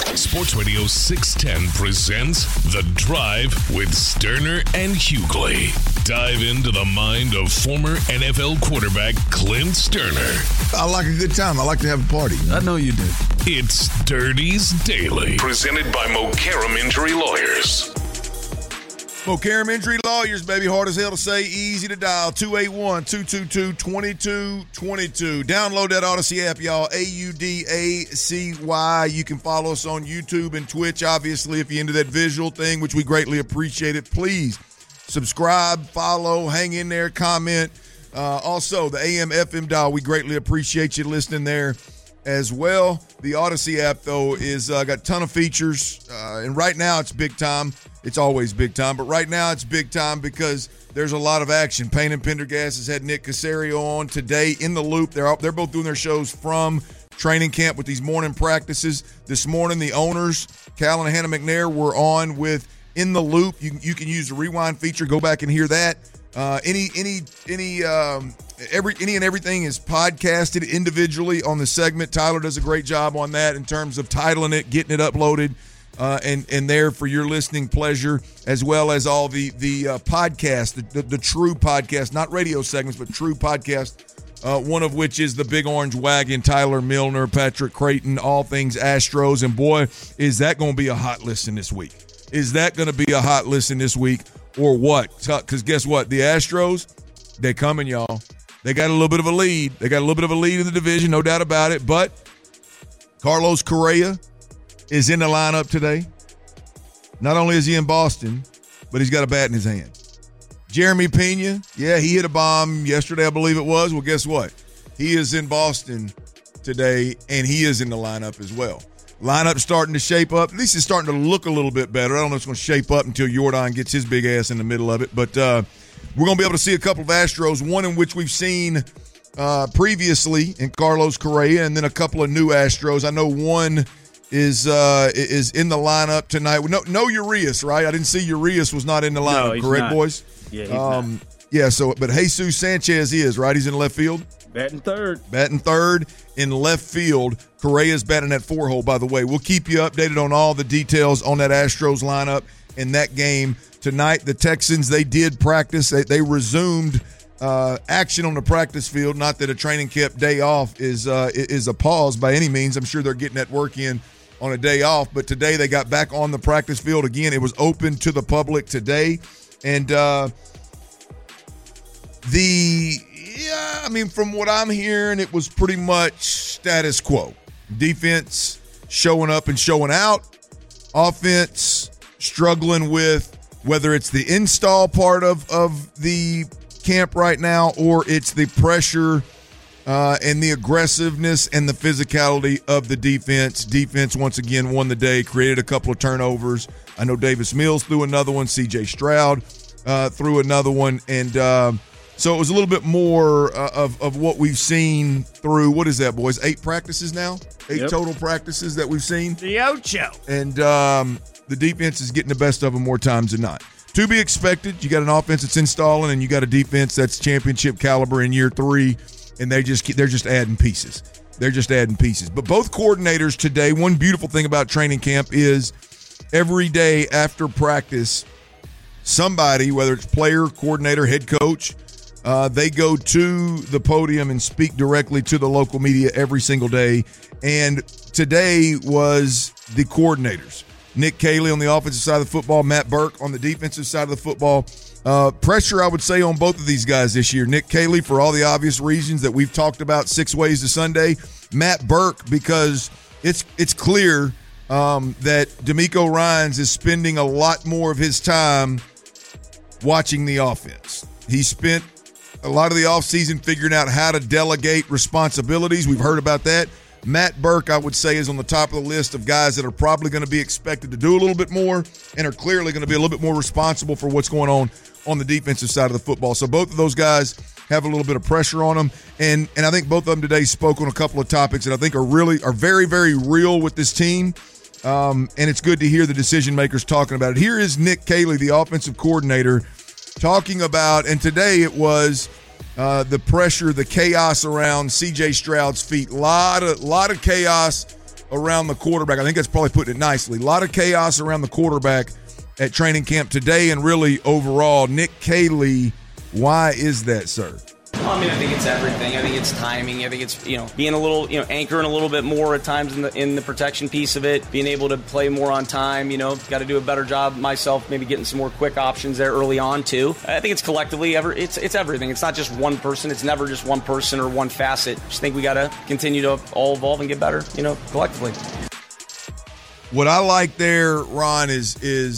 Sports Radio 610 presents The Drive with Sterner and Hughley. Dive into the mind of former NFL quarterback Clint Sterner. I like a good time. I like to have a party. I know you do. It's Dirty's Daily, presented by Mokaram Injury Lawyers. Mokaram Injury Lawyers, baby. Hard as hell to say, easy to dial. 281-222-2222. Download that Odyssey app, y'all. AUDACY. You can follow us on YouTube and Twitch, obviously, if you're into that visual thing, which we greatly appreciate it. Please subscribe, follow, hang in there, comment. Also, the AM FM dial, we greatly appreciate you listening there as well. The Odyssey app, though, is got a ton of features, and right now it's big time. It's always big time, but right now it's big time because there's a lot of action. Payne and Pendergast has had Nick Caserio on today in the loop. They're both doing their shows from training camp with these morning practices. This morning, the owners, Cal and Hannah McNair, were on with In the Loop. You can use the rewind feature. Go back and hear that. Any and everything is podcasted individually on the segment. Tyler does a great job on that in terms of titling it, getting it uploaded, and there for your listening pleasure, as well as all the podcast, the true podcast, not radio segments, but true podcast. One of which is the Big Orange Wagon, Tyler Milner, Patrick Creighton, all things Astros. And boy, is that going to be a hot listen this week. Is that going to be a hot listen this week or what? Because guess what? The Astros, they're coming, y'all. They got a little bit of a lead. They got a little bit of a lead in the division, no doubt about it. But Carlos Correa is in the lineup today. Not only is he in Boston, but he's got a bat in his hand. Jeremy Pena, yeah, he hit a bomb yesterday, I believe it was. Well, guess what? He is in Boston today, and he is in the lineup as well. Lineup starting to shape up. At least it's starting to look a little bit better. I don't know if it's going to shape up until Jordan gets his big ass in the middle of it. But we're going to be able to see a couple of Astros, one in which we've seen previously in Carlos Correa, and then a couple of new Astros. I know one is in the lineup tonight. No Urias, right? I didn't see Urias was not in the lineup, no, correct, not. boys? Yeah, he's not. Yeah, but Jesus Sanchez is, right? He's in left field? Batting third in left field. Correa's batting at 4-hole, by the way. We'll keep you updated on all the details on that Astros lineup in that game tonight. The Texans, they did practice. They resumed action on the practice field. Not that a training camp day off is a pause by any means. I'm sure they're getting that work in on a day off. But today they got back on the practice field again. It was open to the public today. And from what I'm hearing, it was pretty much status quo. Defense showing up and showing out. Offense struggling with whether it's the install part of the camp right now or it's the pressure and the aggressiveness and the physicality of the defense. Defense, once again, won the day, created a couple of turnovers. I know Davis Mills threw another one. C.J. Stroud threw another one. And so it was a little bit more of what we've seen through, what is that, boys? 8 practices now? 8 total practices that we've seen. The Ocho. And the defense is getting the best of them more times than not. To be expected, you got an offense that's installing, and you got a defense that's championship caliber in year 3, and they're just adding pieces. They're just adding pieces. But both coordinators today, one beautiful thing about training camp is every day after practice, somebody, whether it's player, coordinator, head coach, they go to the podium and speak directly to the local media every single day. And today was the coordinators. Nick Caley on the offensive side of the football, Matt Burke on the defensive side of the football. Pressure, I would say, on both of these guys this year. Nick Caley, for all the obvious reasons that we've talked about 6 ways to Sunday. Matt Burke, because it's clear that DeMeco Ryans is spending a lot more of his time watching the offense. He spent a lot of the offseason figuring out how to delegate responsibilities. We've heard about that. Matt Burke, I would say, is on the top of the list of guys that are probably going to be expected to do a little bit more and are clearly going to be a little bit more responsible for what's going on the defensive side of the football. So both of those guys have a little bit of pressure on them. And I think both of them today spoke on a couple of topics that I think are very, very real with this team. And it's good to hear the decision makers talking about it. Here is Nick Caley, the offensive coordinator, talking about, and today it was the pressure, the chaos around C.J. Stroud's feet. Lot of chaos around the quarterback. I think that's probably putting it nicely. A lot of chaos around the quarterback at training camp today and really overall. Nick Caley, why is that, sir? I mean, I think it's everything. I think it's timing. I think it's, being a little, anchoring a little bit more at times in the protection piece of it, being able to play more on time, got to do a better job myself, maybe getting some more quick options there early on too. I think it's collectively, it's everything. It's not just one person. It's never just one person or one facet. I just think we got to continue to all evolve and get better, collectively. What I like there, Ron, is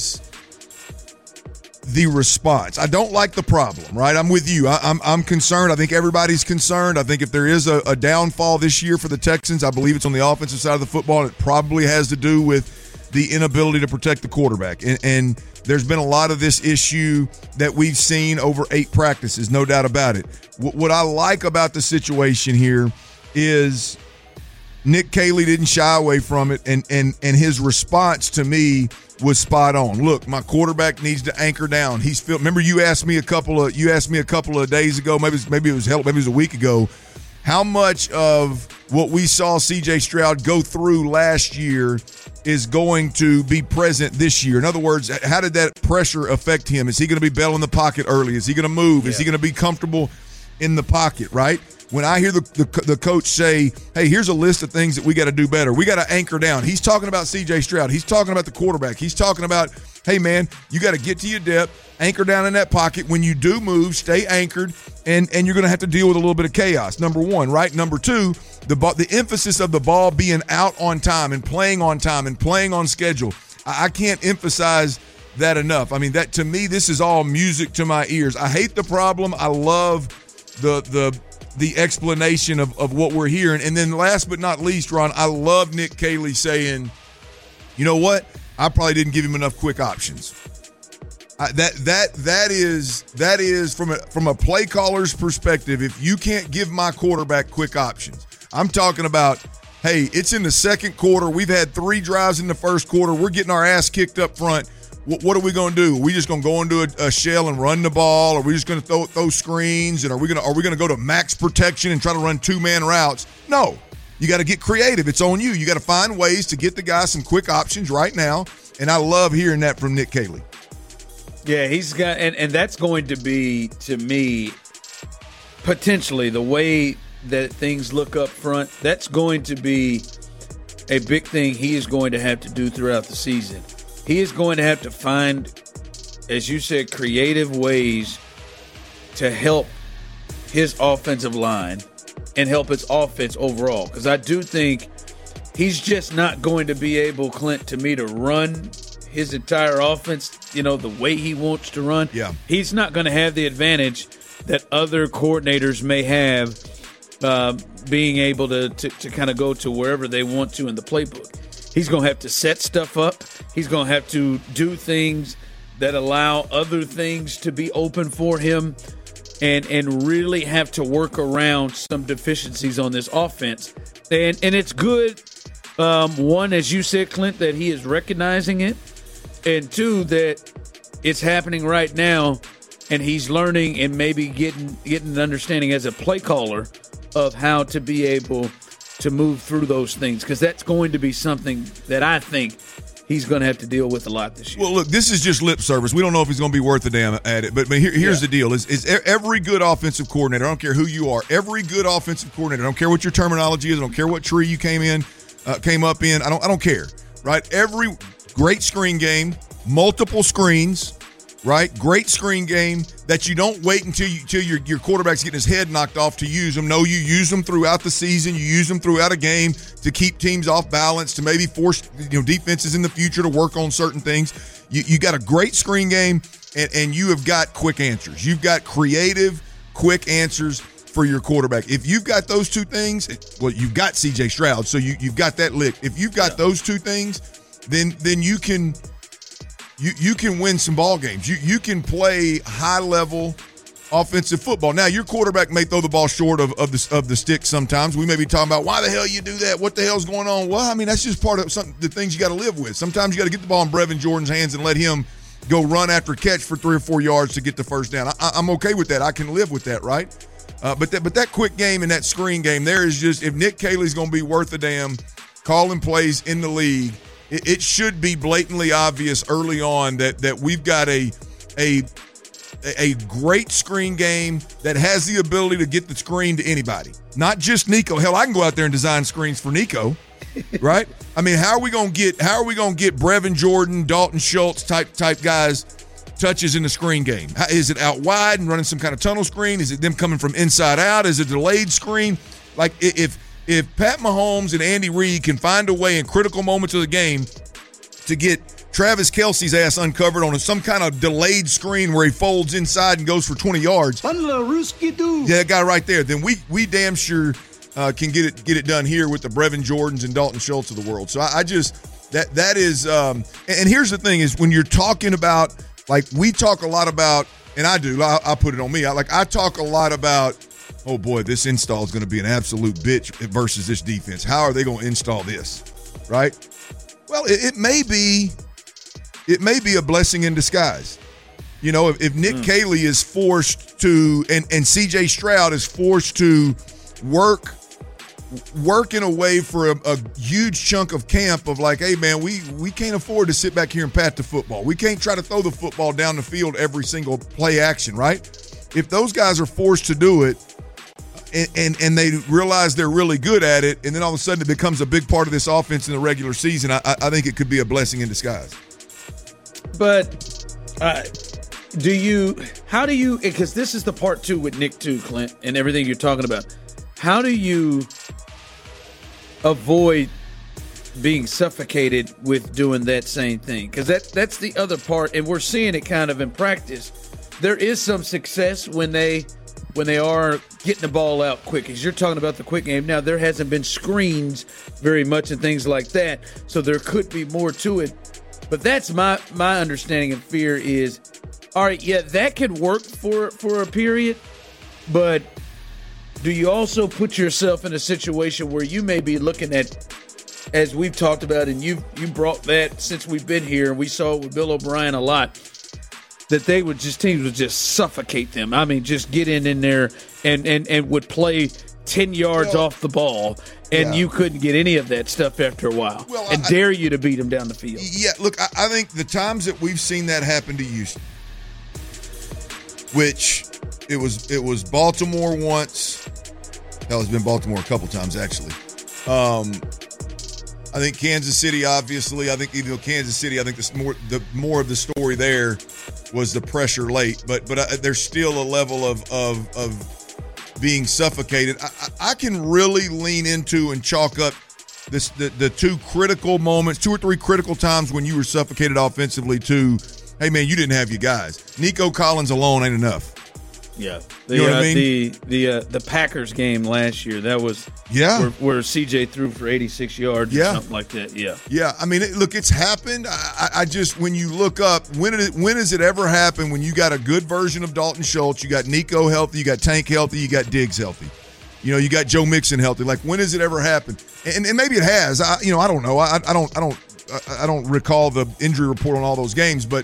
the response. I don't like the problem, right? I'm with you. I'm concerned. I think everybody's concerned. I think if there is a downfall this year for the Texans, I believe it's on the offensive side of the football. It probably has to do with the inability to protect the quarterback. And there's been a lot of this issue that we've seen over 8 practices, no doubt about it. What I like about the situation here is Nick Caley didn't shy away from it, and his response to me was spot on. Look, my quarterback needs to anchor down. Remember, you asked me a couple of days ago, maybe it was a week ago, how much of what we saw C.J. Stroud go through last year is going to be present this year. In other words, how did that pressure affect him? Is he going to be belling the pocket early? Is he going to move? Is he going to be comfortable in the pocket, right? When I hear the coach say, hey, here's a list of things that we got to do better. We got to anchor down. He's talking about C.J. Stroud. He's talking about the quarterback. He's talking about, hey, man, you got to get to your depth, anchor down in that pocket. When you do move, stay anchored, and you're going to have to deal with a little bit of chaos, number one, right? Number two, the emphasis of the ball being out on time and playing on schedule. I can't emphasize that enough. I mean, that to me, this is all music to my ears. I hate the problem. I love the explanation of what we're hearing. And then last but not least, Ron, I love Nick Caley saying, you know what? I probably didn't give him enough quick options. That is from a play caller's perspective. If you can't give my quarterback quick options, I'm talking about, hey, it's in the second quarter. We've had 3 drives in the first quarter. We're getting our ass kicked up front. What are we going to do? Are we just going to go into a shell and run the ball? Are we just going to throw screens? And are we going to go to max protection and try to run 2-man routes? No. You got to get creative. It's on you. You got to find ways to get the guy some quick options right now. And I love hearing that from Nick Caley. Yeah, he's got, and that's going to be, to me, potentially the way that things look up front. That's going to be a big thing he is going to have to do throughout the season. He is going to have to find, as you said, creative ways to help his offensive line and help his offense overall. Because I do think he's just not going to be able, Clint, to me, to run his entire offense, the way he wants to run. Yeah. He's not going to have the advantage that other coordinators may have, being able to kind of go to wherever they want to in the playbook. He's going to have to set stuff up. He's going to have to do things that allow other things to be open for him and really have to work around some deficiencies on this offense. And it's good, one, as you said, Clint, that he is recognizing it, and two, that it's happening right now, and he's learning and maybe getting an understanding as a play caller of how to be able to move through those things, because that's going to be something that I think he's going to have to deal with a lot this year. Well, look, this is just lip service. We don't know if he's going to be worth a damn at it. But here's the deal: is every good offensive coordinator, I don't care who you are, every good offensive coordinator, I don't care what your terminology is, I don't care what tree you came up in, I don't care, right? Every great screen game, multiple screens, right? Great screen game that you don't wait until your quarterback's getting his head knocked off to use them. No, you use them throughout the season. You use them throughout a game to keep teams off balance, to maybe force defenses in the future to work on certain things. You got a great screen game, and you have got quick answers. You've got creative, quick answers for your quarterback. If you've got those two things, well, you've got C.J. Stroud, so you've got that licked. If you've got those two things, then you can – You can win some ball games. You can play high-level offensive football. Now, your quarterback may throw the ball short of the stick sometimes. We may be talking about, why the hell you do that? What the hell's going on? Well, I mean, that's just part of the things you got to live with. Sometimes you got to get the ball in Brevin Jordan's hands and let him go run after catch for 3 or 4 yards to get the first down. I'm okay with that. I can live with that, right? But that quick game and that screen game, there is just, if Nick Caley's going to be worth a damn, calling plays in the league, it should be blatantly obvious early on that we've got a great screen game that has the ability to get the screen to anybody, not just Nico. Hell, I can go out there and design screens for Nico, right? I mean, how are we gonna get Brevin Jordan, Dalton Schultz type guys touches in the screen game? Is it out wide and running some kind of tunnel screen? Is it them coming from inside out? Is it a delayed screen? Like if Pat Mahomes and Andy Reid can find a way in critical moments of the game to get Travis Kelce's ass uncovered on some kind of delayed screen where he folds inside and goes for 20 yards. Yeah, that guy right there. Then we damn sure can get it done here with the Brevin Jordans and Dalton Schultz of the world. So I just that is and here's the thing is when you're talking about, like, we talk a lot about, and I do, I'll put it on me. I talk a lot about, oh boy, this install is going to be an absolute bitch versus this defense. How are they going to install this, right? Well, it may be a blessing in disguise. You know, if Nick Caley is forced to, and C.J. Stroud is forced to work in a way for a huge chunk of camp of like, hey, man, we can't afford to sit back here and pat the football. We can't try to throw the football down the field every single play action, right? If those guys are forced to do it and they realize they're really good at it, and then all of a sudden it becomes a big part of this offense in the regular season, I think it could be a blessing in disguise. But how do you, because this is the part two with Nick too, Clint, and everything you're talking about. How do you avoid being suffocated with doing that same thing? Because that's the other part, and we're seeing it kind of in practice. There is some success when they are getting the ball out quick. As you're talking about the quick game, now there hasn't been screens very much and things like that, so there could be more to it. But that's my understanding and fear is, all right, yeah, that could work for a period, but do you also put yourself in a situation where you may be looking at, as we've talked about, and you brought that since we've been here, and we saw it with Bill O'Brien a lot, that teams would just suffocate them. I mean, just get in there and would play 10 yards off the ball, and you couldn't get any of that stuff after a while, and dare you to beat them down the field. Yeah, look, I think the times that we've seen that happen to Houston, which it was Baltimore once. Hell, it's been Baltimore a couple times, actually. I think Kansas City, obviously. I think even though Kansas City, I think the more of the story there was the pressure late, but there's still a level of being suffocated. I can really lean into and chalk up the two critical moments, 2 or 3 critical times when you were suffocated offensively to, hey man, you didn't have your guys. Nico Collins alone ain't enough. Yeah, you know what I mean? The Packers game last year, that was where CJ threw for 86 yards or something like that. Yeah. I mean, look, it's happened. I just, when you look up, when has it ever happened when you got a good version of Dalton Schultz, you got Nico healthy, you got Tank healthy, you got Diggs healthy, you got Joe Mixon healthy. Like, when has it ever happened? And maybe it has. I don't know. I don't recall the injury report on all those games, but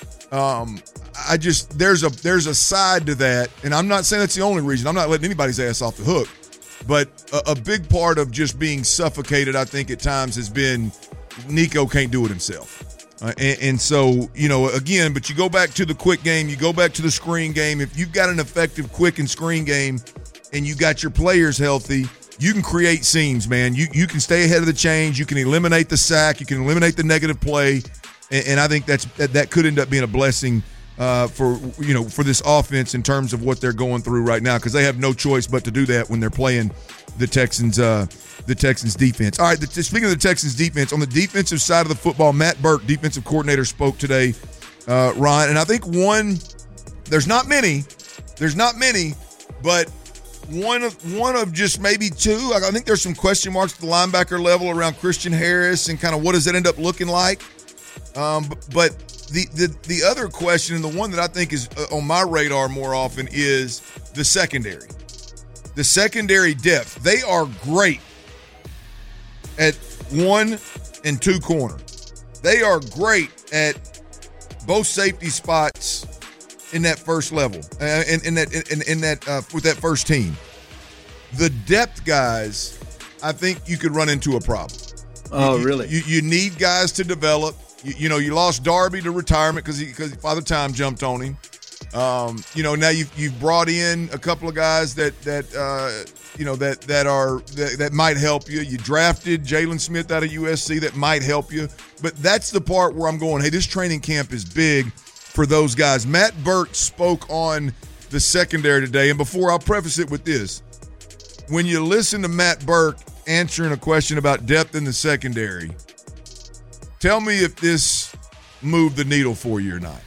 there's a side to that, and I'm not saying that's the only reason. I'm not letting anybody's ass off the hook, but a big part of just being suffocated, I think, at times has been Nico can't do it himself. And so, again, but you go back to the quick game, you go back to the screen game. If you've got an effective quick and screen game and you got your players healthy, you can create seams, man. You can stay ahead of the chains. You can eliminate the sack. You can eliminate the negative play. And I think that could end up being a blessing for this offense in terms of what they're going through right now, because they have no choice but to do that when they're playing the Texans defense. All right, speaking of the Texans defense, on the defensive side of the football, Matt Burke, defensive coordinator, spoke today, Ron, and I think there's not many, but one of just maybe two. I think there's some question marks at the linebacker level around Christian Harris and kind of what does that end up looking like. But the other question, and the one that I think is on my radar more often, is the secondary. The secondary depth. They are great at 1 and 2 corner. They are great at both safety spots in that first level, in that with that first team. The depth guys, I think you could run into a problem. Oh, really? You need guys to develop. You lost Darby to retirement because Father Time jumped on him. Now you've brought in a couple of guys that might help you. You drafted Jalen Smith out of USC that might help you. But that's the part where I'm going, hey, this training camp is big for those guys. Matt Burke spoke on the secondary today, and before I'll preface it with this. When you listen to Matt Burke answering a question about depth in the secondary, tell me if this moved the needle for you or not.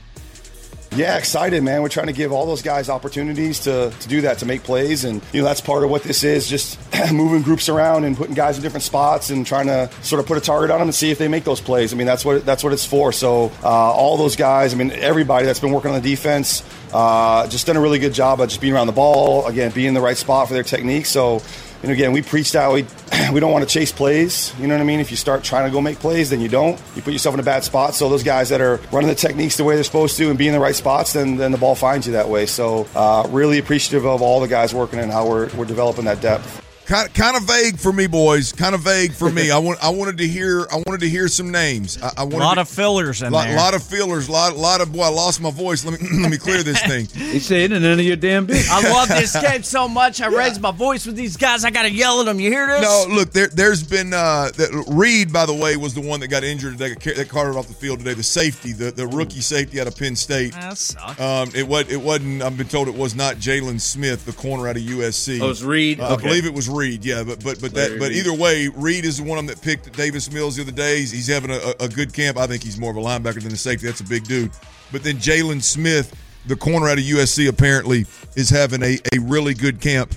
Yeah, excited, man. We're trying to give all those guys opportunities to do that, to make plays. And, that's part of what this is, just moving groups around and putting guys in different spots and trying to sort of put a target on them and see if they make those plays. I mean, that's what it's for. So all those guys, everybody that's been working on the defense, just done a really good job of just being around the ball, again, being in the right spot for their technique. So, again, we preach that we don't want to chase plays. You know what I mean? If you start trying to go make plays, then you don't. You put yourself in a bad spot. So those guys that are running the techniques the way they're supposed to and being in the right spots, then the ball finds you that way. So really appreciative of all the guys working and how we're developing that depth. Kind of vague for me, boys. Kind of vague for me. I wanted to hear some names. A lot of fillers in there. A lot of fillers. Lot of boy. I lost my voice. Let me clear this thing. He said, "And none of your damn business." I love this game so much. I raised my voice with these guys. I got to yell at them. You hear this? No, look. There's been Reed, by the way, was the one that got injured today. That carted off the field today. The safety, the rookie safety out of Penn State. That sucks. It wasn't. I've been told it was not Jalen Smith, the corner out of USC. Oh, it was Reed. I believe it was Reed. Yeah, but either way, Reed is the one of them that picked Davis Mills the other day. He's having a good camp. I think he's more of a linebacker than a safety. That's a big dude. But then Jalen Smith, the corner out of USC, apparently is having a really good camp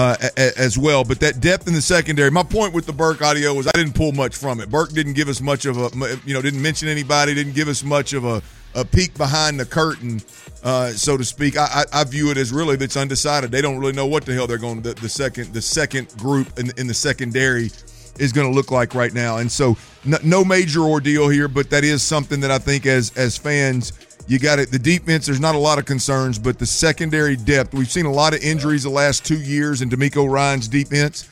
as well. But that depth in the secondary, my point with the Burke audio was I didn't pull much from it. Burke didn't give us much of didn't mention anybody, didn't give us much of a peek behind the curtain, so to speak. I view it as really that's undecided. They don't really know what the hell they're going to the second group in the secondary is going to look like right now. And so no major ordeal here, but that is something that I think as fans, you got it. The defense, there's not a lot of concerns, but the secondary depth, we've seen a lot of injuries the last 2 years in DeMeco Ryan's defense.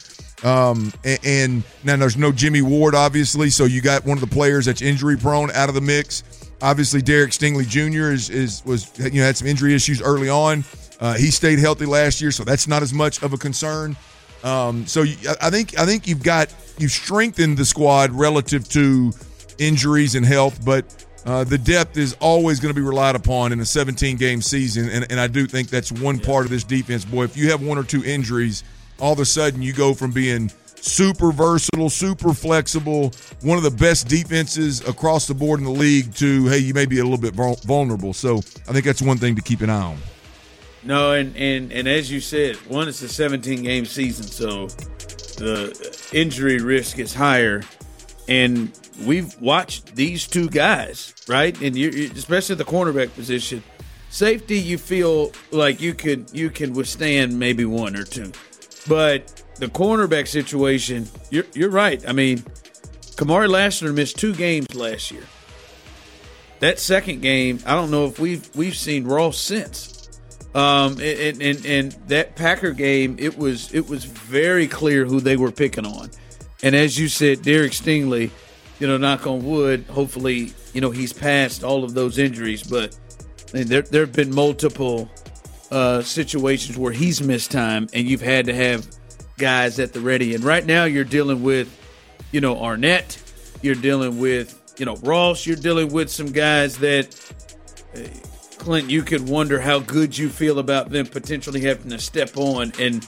And now there's no Jimmy Ward, obviously, so you got one of the players that's injury prone out of the mix. Obviously, Derek Stingley Jr. had some injury issues early on. He stayed healthy last year, so that's not as much of a concern. So I think you've strengthened the squad relative to injuries and health, but the depth is always going to be relied upon in a 17-game season, and I do think that's one part of this defense. Boy, if you have one or two injuries, all of a sudden you go from being super versatile, super flexible, one of the best defenses across the board in the league to, hey, you may be a little bit vulnerable. So I think that's one thing to keep an eye on. No, and as you said, one, it's a 17-game season, so the injury risk is higher. And we've watched these two guys, right? And you especially at the cornerback position. Safety, you feel like you can withstand maybe one or two. But the cornerback situation, you're right. I mean, Kamari Lassiter missed 2 games last year. That second game, I don't know if we've seen Ross since. And that Packer game, it was very clear who they were picking on. And as you said, Derek Stingley, knock on wood, hopefully, he's past all of those injuries. But there have been multiple situations where he's missed time, and you've had to have guys at the ready. And right now you're dealing with, Arnett. You're dealing with, Ross. You're dealing with some guys that, Clint, you could wonder how good you feel about them potentially having to step on and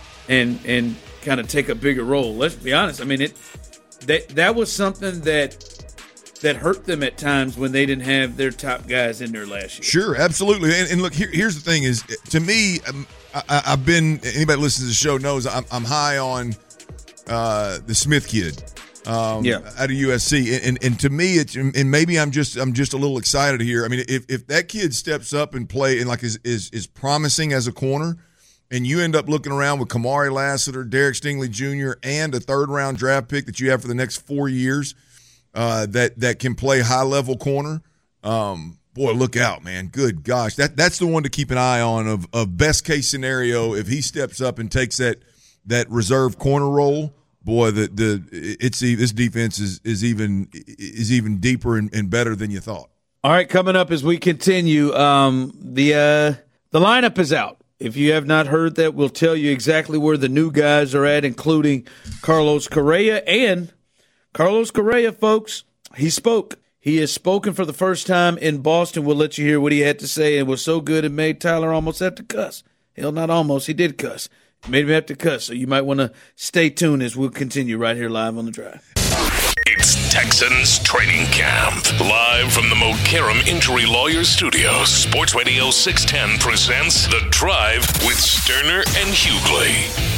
kind of take a bigger role. Let's be honest. I mean, that was something that hurt them at times when they didn't have their top guys in there last year. Sure, absolutely. And look, here's the thing is, to me, I've been, anybody listens to the show knows I'm high on the Smith kid out of USC. And to me, and maybe I'm just a little excited here. I mean, if that kid steps up and play and like is promising as a corner, and you end up looking around with Kamari Lassiter, Derek Stingley Jr., and a third-round draft pick that you have for the next 4 years that can play high-level corner, boy, look out, man. Good gosh. That's the one to keep an eye on of best-case scenario. If he steps up and takes that reserve corner role, boy, this defense is even deeper and better than you thought. All right, coming up as we continue, the lineup is out. If you have not heard that, we'll tell you exactly where the new guys are at, including Carlos Correa. And Carlos Correa, folks, he spoke. He has spoken for the first time in Boston. We'll let you hear what he had to say. It was so good it made Tyler almost have to cuss. Hell, not almost. He did cuss. It made him have to cuss. So you might want to stay tuned as we'll continue right here live on The Drive. It's Texans training camp. Live from the Mokaram Injury Lawyers Studios, Sports Radio 610 presents The Drive with Sterner and Hughley.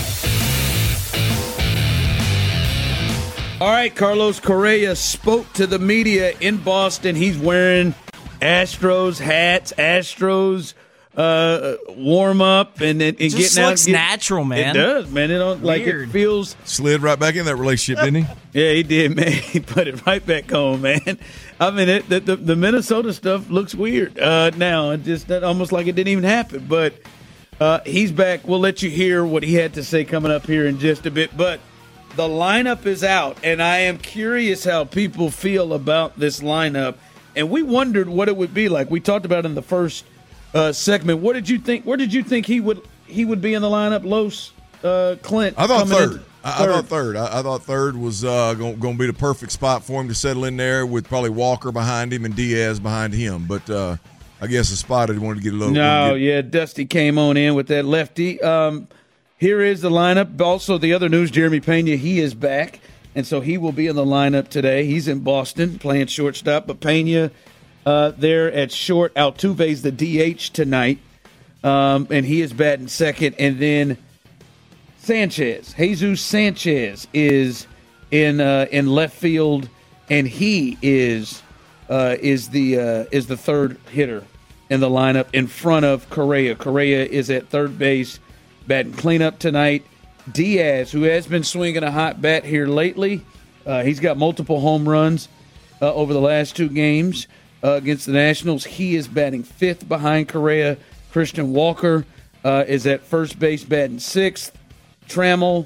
All right, Carlos Correa spoke to the media in Boston. He's wearing Astros hats, Astros warm up, and just getting out. Looks natural, man. It does, man. It don't, like it feels. Slid right back in that relationship, didn't he? Yeah, he did, man. He put it right back home, man. I mean, the Minnesota stuff looks weird now. It just almost like it didn't even happen. But he's back. We'll let you hear what he had to say coming up here in just a bit. But the lineup is out, and I am curious how people feel about this lineup. And we wondered what it would be like. We talked about it in the first segment. What did you think? Where did you think he would be in the lineup? Los, Clint. I thought third. I thought third. I thought third was going to be the perfect spot for him to settle in there with probably Walker behind him and Diaz behind him. But I guess the spot he wanted to get a little. No, yeah, Dusty came on in with that lefty. Here is the lineup. Also, the other news: Jeremy Pena, he is back, and so he will be in the lineup today. He's in Boston playing shortstop, but Pena there at short. Altuve's the DH tonight, and he is batting second. And then Jesus Sanchez is in left field, and he is the third hitter in the lineup in front of Correa. Correa is at third base, batting cleanup tonight. Diaz, who has been swinging a hot bat here lately, he's got multiple home runs over the last two games against the Nationals. He is batting fifth behind Correa. Christian Walker is at first base, batting sixth. Trammell,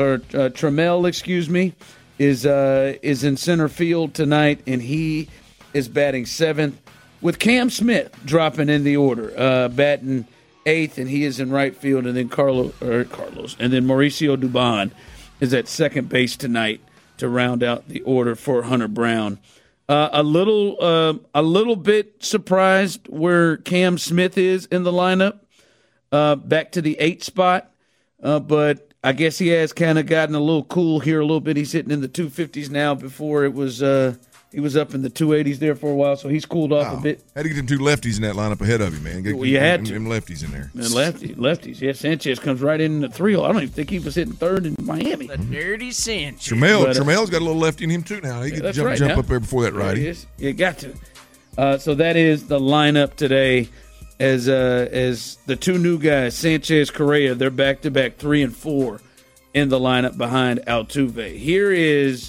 is in center field tonight, and he is batting seventh, with Cam Smith dropping in the order, batting eighth, and he is in right field. And then Carlos, and then Mauricio Dubon is at second base tonight to round out the order for Hunter Brown. A little bit surprised where Cam Smith is in the lineup, back to the 8 spot, but I guess he has kind of gotten a little cool here a little bit. He's hitting in the 250s now. Before it was he was up in the 280s there for a while, so he's cooled off a bit. Had to get them two lefties in that lineup ahead of him, man. You had to. Them lefties in there. And lefties. Yeah, Sanchez comes right in the 3-0. I don't even think he was hitting third in Miami. The dirty Sanchez. Trammell's got a little lefty in him too now. He can jump up there before that righty. You got to. So that is the lineup today. As the two new guys, Sanchez, Correa, they're back-to-back 3 and 4 in the lineup behind Altuve. Here is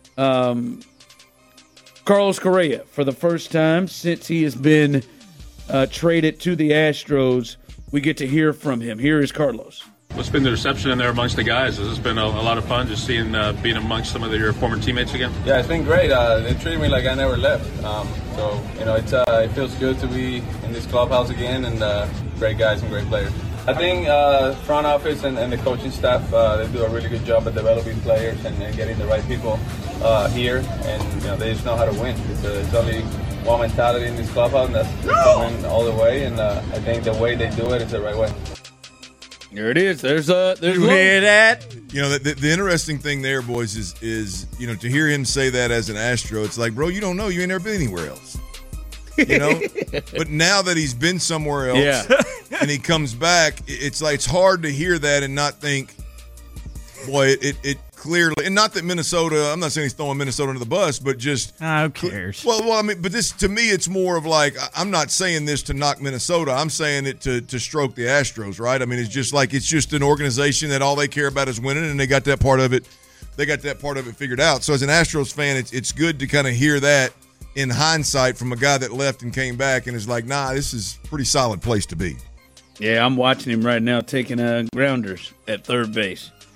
Carlos Correa for the first time since he has been traded to the Astros. We get to hear from him. Here is Carlos. What's been the reception in there amongst the guys? Has this been a lot of fun just seeing being amongst some of your former teammates again? Yeah, it's been great. They treat me like I never left. So it feels good to be in this clubhouse again, and great guys and great players. I think front office and the coaching staff, they do a really good job at developing players and getting the right people here, and they just know how to win. It's only one mentality in this clubhouse, and that's to win all the way. And I think the way they do it is the right way. There it is. There's you hear that? The interesting thing there, boys, is to hear him say that as an Astro, it's like, bro, you don't know. You ain't never been anywhere else. But now that he's been somewhere else and he comes back, it's like it's hard to hear that and not think, boy, it clearly, and not that Minnesota, I'm not saying he's throwing Minnesota under the bus, but just who cares? Well, I mean, but this to me, it's more of like, I'm not saying this to knock Minnesota. I'm saying it to stroke the Astros, right? I mean, it's just an organization that all they care about is winning, and they got that part of it. They got that part of it figured out. So as an Astros fan, it's good to kind of hear that in hindsight from a guy that left and came back and is like, nah, this is a pretty solid place to be. Yeah, I'm watching him right now taking grounders at third base.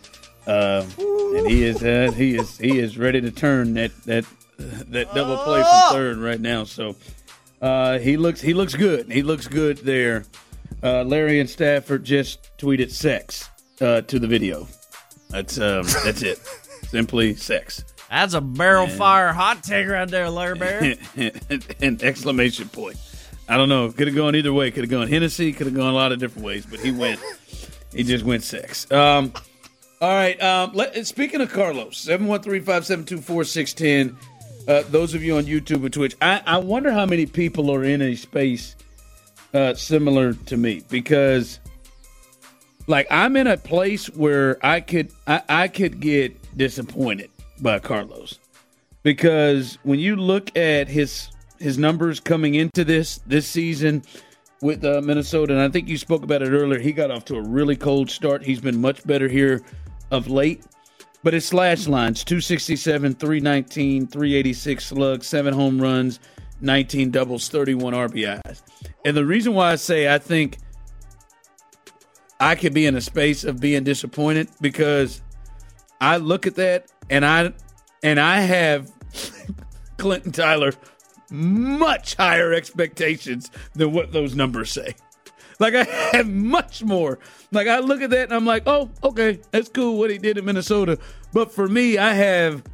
And he is ready to turn that double play from third right now. So he looks good. He looks good there. Larry and Stafford just tweeted sex to the video. That's it. Simply sex. That's a barrel fire hot take right there, Larry Bear. An exclamation point. I don't know. Could have gone either way. Could have gone Hennessy. Could have gone a lot of different ways. But he just went sex. All right. Speaking of Carlos, 713-572-4610. Those of you on YouTube and Twitch, I wonder how many people are in a space similar to me, because like I'm in a place where I could get disappointed by Carlos, because when you look at his numbers coming into this season with Minnesota, and I think you spoke about it earlier, he got off to a really cold start. He's been much better here of late. But his slash lines, 267, 319, 386 slugs, 7 home runs, 19 doubles, 31 RBIs. And the reason why I say I think I could be in a space of being disappointed, because I look at that and I have Clinton Tyler much higher expectations than what those numbers say. Like, I have much more. Like, I look at that and I'm like, oh, okay, that's cool what he did in Minnesota. But for me, I have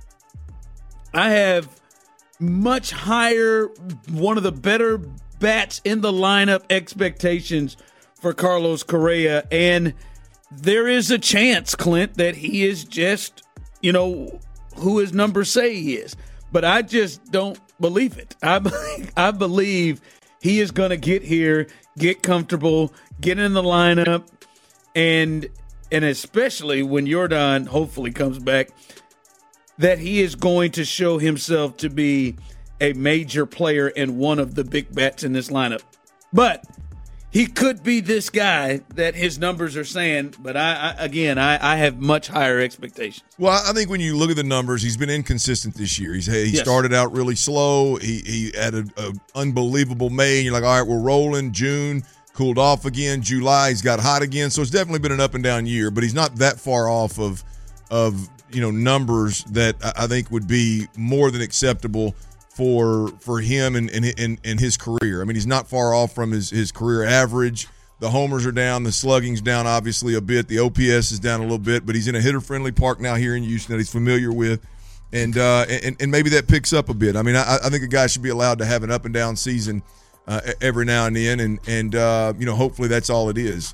much higher, one of the better bats in the lineup expectations for Carlos Correa. And there is a chance, Clint, that he is just, who his numbers say he is. But I just don't believe it. I believe he is going to get here, get comfortable, get in the lineup, and especially when Yordan hopefully comes back, that he is going to show himself to be a major player and one of the big bats in this lineup. But he could be this guy that his numbers are saying, but I have much higher expectations. Well, I think when you look at the numbers, he's been inconsistent this year. He started out really slow. He had an unbelievable May, and you're like, all right, we're rolling. June, cooled off again. July, he's got hot again. So it's definitely been an up and down year, but he's not that far off of numbers that I think would be more than acceptable for him and his career. I mean, he's not far off from his career average. The homers are down. The slugging's down, obviously, a bit. The OPS is down a little bit, but he's in a hitter-friendly park now here in Houston that he's familiar with, and maybe that picks up a bit. I mean, I think a guy should be allowed to have an up-and-down season every now and then, and hopefully that's all it is.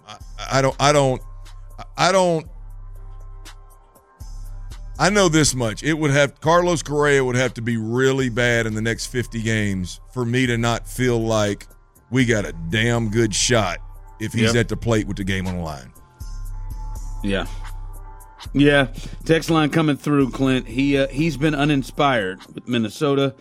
I know this much. Carlos Correa would have to be really bad in the next 50 games for me to not feel like we got a damn good shot if he's at the plate with the game on the line. Yeah. Yeah. Text line coming through, Clint. He's been uninspired with Minnesota.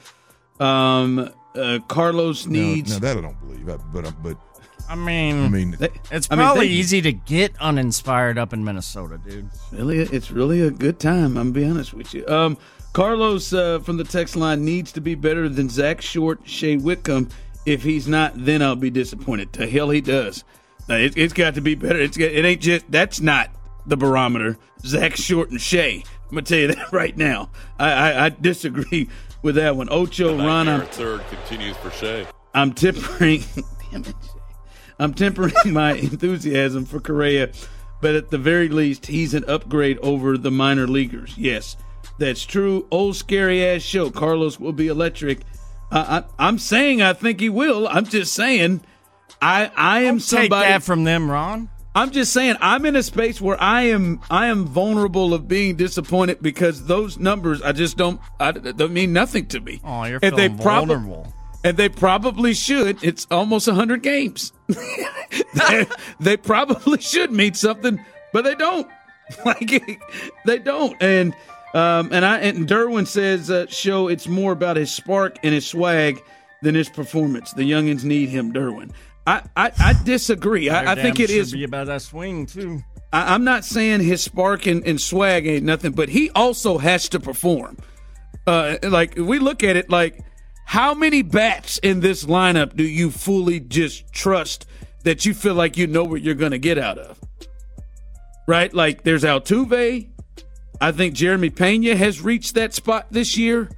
Carlos needs. No, that I don't believe. But I mean, it's probably easy to get uninspired up in Minnesota, dude. It's really a good time. I'm gonna be honest with you. Carlos from the text line needs to be better than Zach Short, Shea Whitcomb. If he's not, then I'll be disappointed. To hell he does. It's got to be better. It ain't just that's not the barometer. Zach Short and Shea. I'm gonna tell you that right now. I disagree with that one. Ocho Ron. Third continues for Shea. I'm tempering. Damn it. I'm tempering my enthusiasm for Correa, but at the very least, he's an upgrade over the minor leaguers. Yes, that's true. Old scary-ass show. Carlos will be electric. I'm saying I think he will. I'm just saying I am somebody. Take that from them, Ron. I'm just saying I'm in a space where I am vulnerable of being disappointed because those numbers don't mean nothing to me. Oh, you're feeling vulnerable. And they probably should. It's almost 100 games. They probably should mean something, but they don't. They don't. And Derwin says, "Show it's more about his spark and his swag than his performance. The youngins need him, Derwin." I disagree. I think it is be about that swing too. I'm not saying his spark and swag ain't nothing, but he also has to perform. We look at it like. How many bats in this lineup do you fully just trust that you feel like you know what you're going to get out of? right? Like there's Altuve. I think Jeremy Pena has reached that spot this year.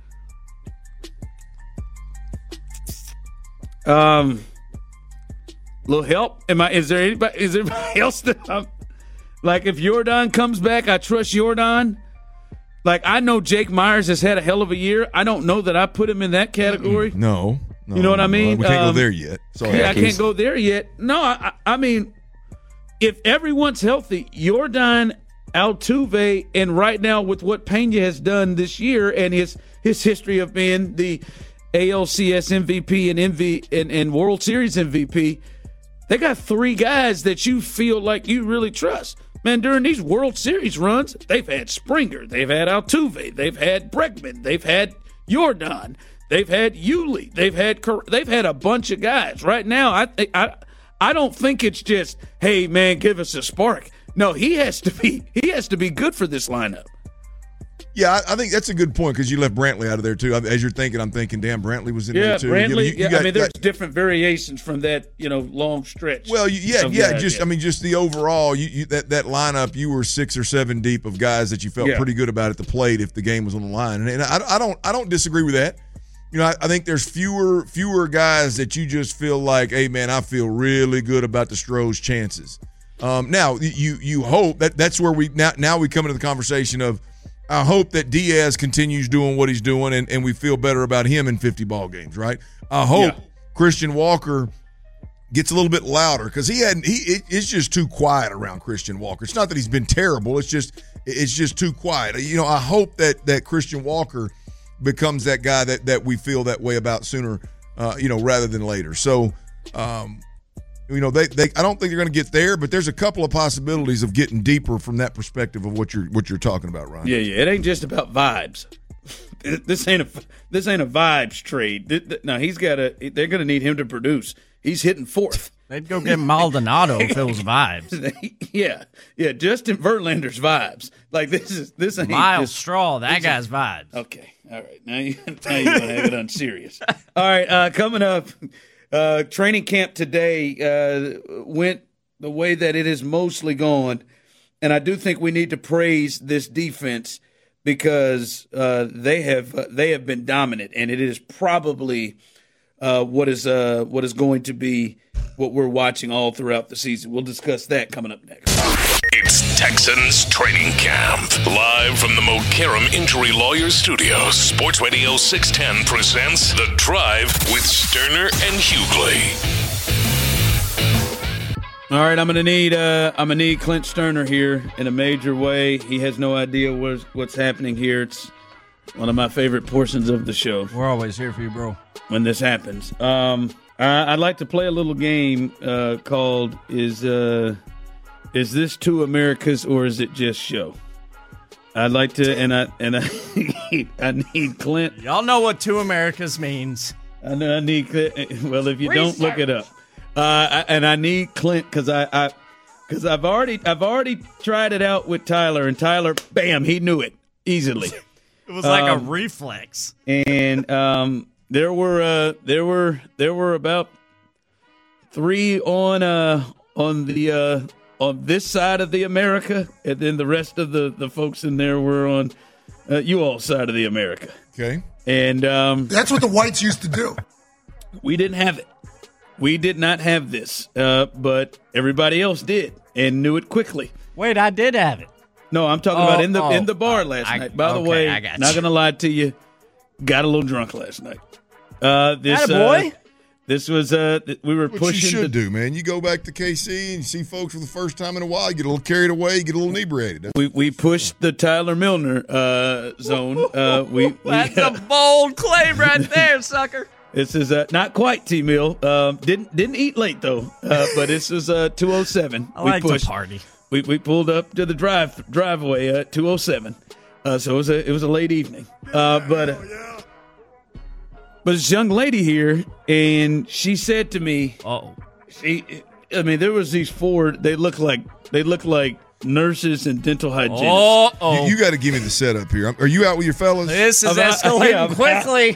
Little help? Is there anybody else that like if Jordan comes back, I trust Jordan. Like I know Jake Myers has had a hell of a year. I don't know that I put him in that category. No. You know what I mean? We can't go there yet. Sorry. Yeah, I can't go there yet. No, I mean, if everyone's healthy, Jordan, Altuve, and right now with what Pena has done this year and his history of being the ALCS MVP and World Series MVP, they got 3 guys that you feel like you really trust. Man, during these World Series runs, they've had Springer, they've had Altuve, they've had Bregman, they've had Jordan, they've had Yuli, they've had a bunch of guys. Right now, I don't think it's just, hey man, give us a spark. No, he has to be good for this lineup. Yeah, I think that's a good point because you left Brantley out of there too. As you're thinking, I'm thinking, damn, Brantley was in there too. Brantley, there's different variations from that, long stretch. Well, just the overall, that lineup, you were 6 or 7 deep of guys that you felt pretty good about at the plate if the game was on the line, and I don't disagree with that. I think there's fewer guys that you just feel like, hey man, I feel really good about the Stros' chances. Now you hope that's where we come into the conversation of. I hope that Diaz continues doing what he's doing and we feel better about him in 50 ball games, right? I hope Christian Walker gets a little bit louder because it's just too quiet around Christian Walker. It's not that he's been terrible. It's just too quiet. I hope that Christian Walker becomes that guy that we feel that way about sooner, rather than later. So, I don't think they're going to get there, but there's a couple of possibilities of getting deeper from that perspective of what you're talking about, Ryan. Yeah. It ain't just about vibes. This ain't a vibes trade. No, they're going to need him to produce. He's hitting 4th. They'd go get Maldonado if it was vibes. Yeah. Justin Verlander's vibes. Like this ain't Miles Straw. That guy's vibes. Okay, all right. Now you want to have it on serious. All right, coming up. Training camp today went the way that it has mostly gone, and I do think we need to praise this defense because they have been dominant, and it is probably what is going to be what we're watching all throughout the season. We'll discuss that coming up next. It's Texans Training Camp. Live from the Mokaram Injury Lawyers Studios, Sports Radio 610 presents The Drive with Sterner and Hughley. All right, I'm gonna need Clint Sterner here in a major way. He has no idea what's happening here. It's one of my favorite portions of the show. We're always here for you, bro. When this happens, I'd like to play a little game called Is this Two Americas or is it just show? I'd like to, and I need Clint. Y'all know what Two Americas means. I need Clint. Well, if you don't, look it up. And I need Clint because I've already tried it out with Tyler, and Tyler, bam, he knew it easily. It was like a reflex. And there were about 3 on this side of the America, and then the rest of the folks in there were on you all side of the America. Okay. And that's what the whites used to do. We didn't have it. We did not have this, but everybody else did and knew it quickly. Wait, I did have it. No, I'm talking about in the bar last night. By the way, not going to lie to you, got a little drunk last night. Attaboy. This was we were what pushing. You should do, man. You go back to KC and you see folks for the first time in a while. You get a little carried away. You get a little inebriated. We pushed the Tyler Milner zone. That's a bold claim right there, sucker. This is not quite T-Mill. Didn't eat late though. But this was 207. I like to party. We pulled up to the driveway at 207. So it was a late evening. But this young lady here, and she said to me, there was these 4. They look like nurses and dental hygienists. You got to give me the setup here. Are you out with your fellas? This is escalating quickly.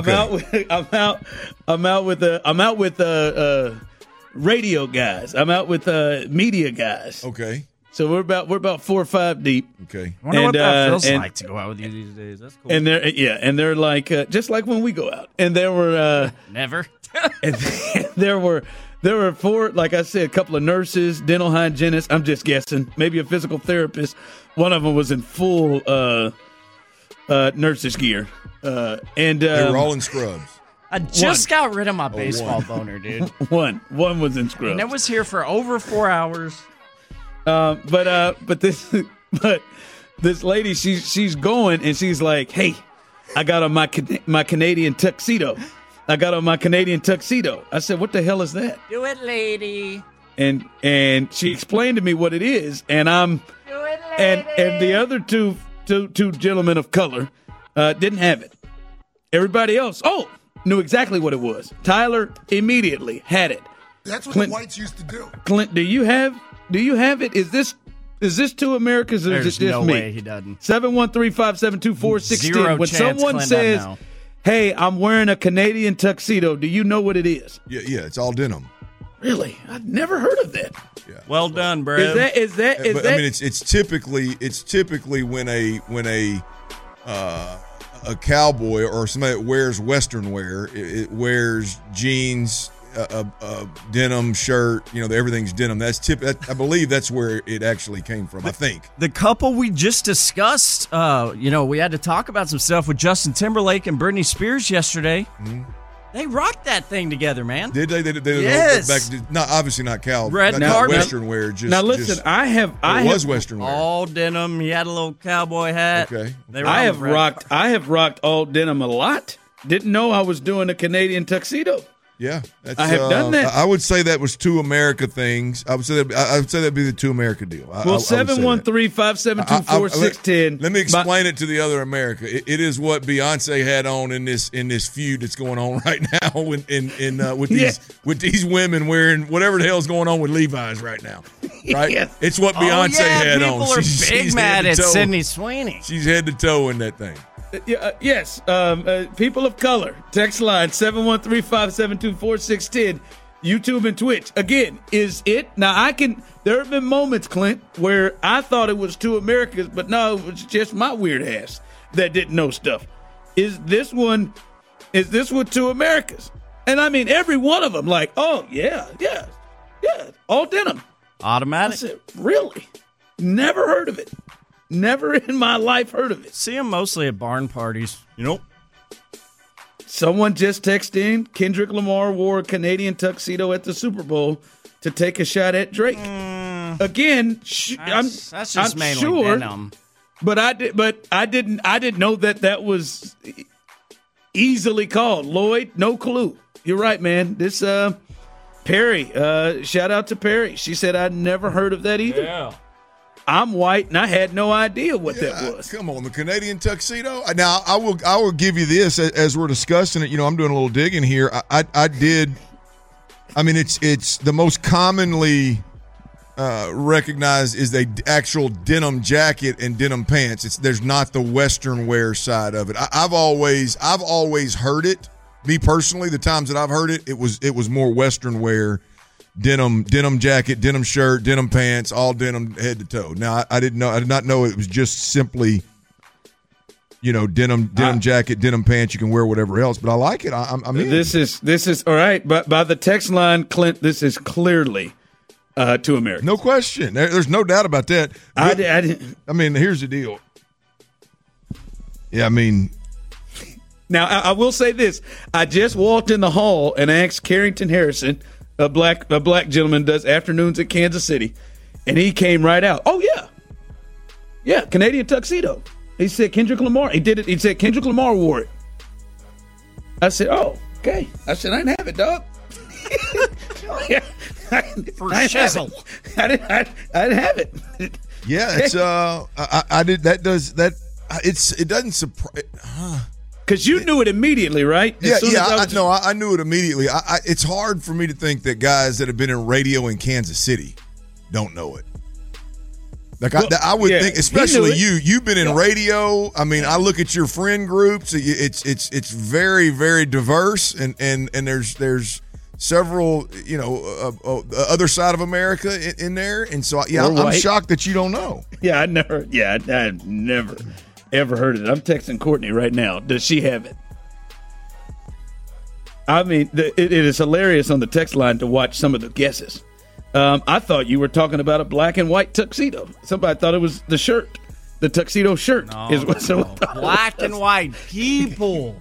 I'm out with radio guys. I'm out with media guys. Okay. So we're about 4 or 5 deep. Okay. I wonder what that feels like to go out with you these days. That's cool. And they're like just like when we go out. And there were never. And there were 4, like I said, a couple of nurses, dental hygienists. I'm just guessing, maybe a physical therapist. One of them was in full nurse's gear, and they were all in scrubs. I just got rid of my baseball boner, dude. One was in scrubs, and it was here for over 4 hours. But this lady, she's going and she's like, "Hey, I got on my Canadian tuxedo. I got on my Canadian tuxedo." I said, "What the hell is that?" Do it, lady. And she explained to me what it is, and I'm do it, lady. and the other two gentlemen of color didn't have it. Everybody else, knew exactly what it was. Tyler immediately had it. That's what the whites used to do. Clint, do you have it? Is this 2 Americas or There's is it just no me? way he doesn't. 713-572-4610. When someone says, "Hey, I'm wearing a Canadian tuxedo," do you know what it is? Yeah, it's all denim. Really? I've never heard of that. Yeah. Well done, bro. Is that? I mean, it's typically when a cowboy or somebody that wears Western wear, it wears jeans, a denim shirt. Everything's denim. I believe that's where it actually came from. I think the couple we just discussed. We had to talk about some stuff with Justin Timberlake and Britney Spears yesterday. Mm-hmm. They rocked that thing together, man. Did they? Yes. Obviously not cow. Red not carpet. Western wear. Now listen, it was Western wear. All denim. He had a little cowboy hat. Okay. I have rocked all denim a lot. Didn't know I was doing a Canadian tuxedo. Yeah, I have done that. I would say that was 2 America things. I would say that'd be the 2 America deal. 713-572-4610. Let me explain it to the other America. It is what Beyonce had on in this feud that's going on right now with these women wearing whatever the hell's going on with Levi's right now. Right? Yes. It's what Beyonce had on. People are big mad at Sydney Sweeney. She's head to toe in that thing. Yes, people of color. Text line 713-572-4610. YouTube and Twitch. Again, is it? Now, there have been moments, Clint, where I thought it was 2 Americas, but no, it was just my weird ass that didn't know stuff. Is this with 2 Americas? And I mean, every one of them, like, oh, yeah, all denim. Automatic. I said, really? Never heard of it. Never in my life heard of it. See them mostly at barn parties. Someone just texted in, Kendrick Lamar wore a Canadian tuxedo at the Super Bowl to take a shot at Drake. Again, that's just mainly sure, denim. But I didn't know that was easily called. Lloyd, no clue. You're right, man. This Perry, shout out to Perry. She said I'd never heard of that either. Yeah. I'm white, and I had no idea what that was. Come on, the Canadian tuxedo. Now, I will give you this as we're discussing it. I'm doing a little digging here. I did. I mean, it's the most commonly recognized is the actual denim jacket and denim pants. There's not the Western wear side of it. I've always heard it. Me personally, the times that I've heard it, it was more Western wear. Denim jacket, denim shirt, denim pants, all denim head to toe. Now I did not know it was just simply, denim jacket, denim pants. You can wear whatever else, but I like it. I'm in. This is all right. But by the text line, Clint, this is clearly 2 Americans. No question. There's no doubt about that. I didn't. I mean, here's the deal. Yeah, I mean. Now I will say this: I just walked in the hall and asked Carrington Harrison. A black gentleman does afternoons at Kansas City, and he came right out. Oh yeah, Canadian tuxedo. He said Kendrick Lamar. He did it. He said Kendrick Lamar wore it. I said, oh, okay. I said I didn't have it, dog. For shizzle. I didn't have it. Yeah, it's I did that. Does that? It doesn't surprise. Because you knew it immediately, right? I knew it immediately. It's hard for me to think that guys that have been in radio in Kansas City don't know it. Like I would think, especially you. You've been in radio. I mean, I look at your friend groups. It's very, very diverse, and there's several, the other side of America in there, and so I'm shocked that you don't know. Yeah, I never ever heard of it. I'm texting Courtney right now. Does she have it? I mean, it is hilarious on the text line to watch some of the guesses. I thought you were talking about a black and white tuxedo. Somebody thought it was the shirt. The tuxedo shirt is what someone thought. Black and white. People.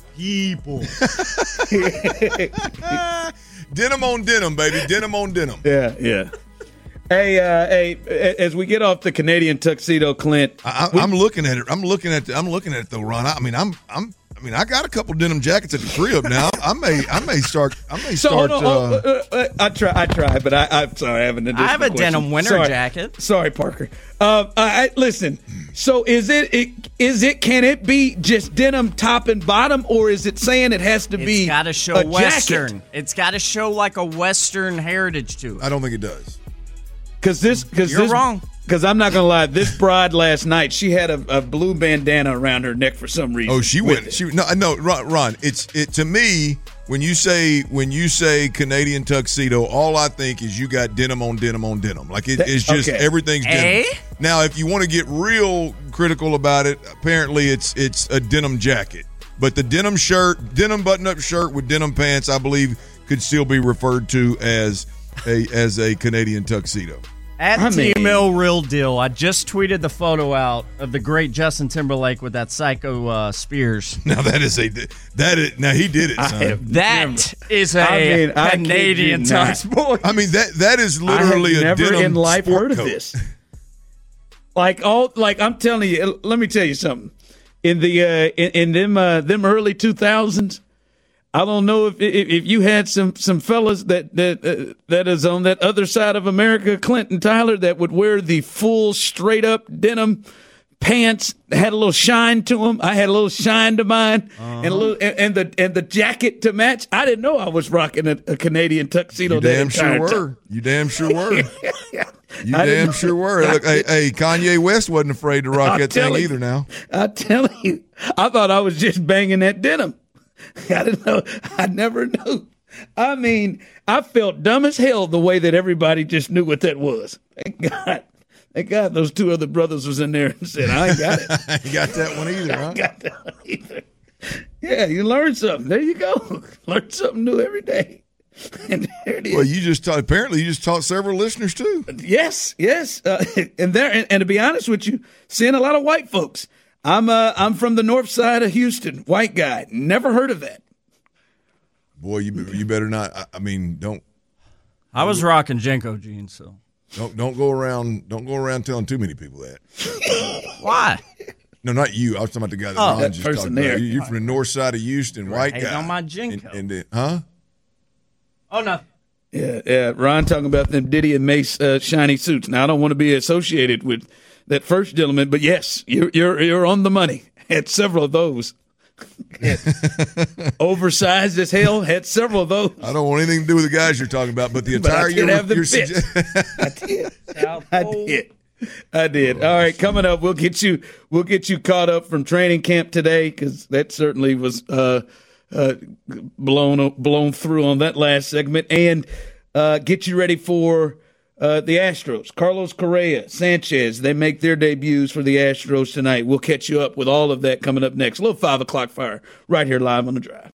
Denim on denim, baby. Denim on denim. Yeah. Hey, as we get off the Canadian tuxedo, Clint, I'm looking at it. I'm looking at it though, Ron. I mean, I got a couple denim jackets at the crib now. I may start. I try, but I'm sorry. I have an additional I have a question. denim winter jacket. Sorry, Parker. Listen. So is it? Can it be just denim top and bottom, or is it saying it has to be? It's got to show Western. Jacket? It's got to show like a Western heritage to it. I don't think it does. You're wrong. Because I'm not going to lie, this bride last night, she had a blue bandana around her neck for some reason. Oh, she went. No, Ron. It to me when you say Canadian tuxedo, all I think is you got denim on denim on denim. Like it's just everything's denim. Now, if you want to get real critical about it, apparently it's a denim jacket, but the denim button-up shirt with denim pants, I believe, could still be referred to as a Canadian tuxedo. At TML Real Deal, I just tweeted the photo out of the great Justin Timberlake with that Psycho Spears. Now now he did it, son. That is a Canadian tux, boy. I mean that is literally I have a never denim in life sport heard of coat. this. Like I'm telling you, let me tell you something. In the in them early 2000s, I don't know if you had some fellas that is on that other side of America, Clinton Tyler, that would wear the full straight up denim pants, had a little shine to them. I had a little shine to mine, and the jacket to match. I didn't know I was rocking a Canadian tuxedo. You damn sure were. You damn sure were. You damn sure were. Look, hey, Kanye West wasn't afraid to rock that thing either. Now I'm telling you, I thought I was just banging that denim. I didn't know. I never knew. I mean, I felt dumb as hell the way that everybody just knew what that was. Thank God those two other brothers was in there and said, I ain't got it. I ain't got that one either, huh? I got that one either. Yeah, you learn something. There you go. Learn something new every day. And there it is. Well, apparently you just taught several listeners too. Yes. And to be honest with you, seeing a lot of white folks. I'm from the north side of Houston, white guy. Never heard of that. Boy, you better not. I mean, don't. I was rocking Jenko jeans, so don't go around telling too many people that. Why? No, not you. I was talking about the guy that Ron just talked about. You're from the north side of Houston, white guy. On my Jenko. Huh? Oh no. Yeah. Ron talking about them Diddy and Mace shiny suits. Now I don't want to be associated with that first gentleman, but yes, you're on the money. Had several of those. Oversized as hell. Had several of those. I don't want anything to do with the guys you're talking about, but the entire I did. All right, coming up, we'll get you caught up from training camp today, because that certainly was blown through on that last segment, and get you ready for the Astros. Carlos Correa, Sanchez, they make their debuts for the Astros tonight. We'll catch you up with all of that coming up next. A little 5 o'clock fire right here live on The Drive.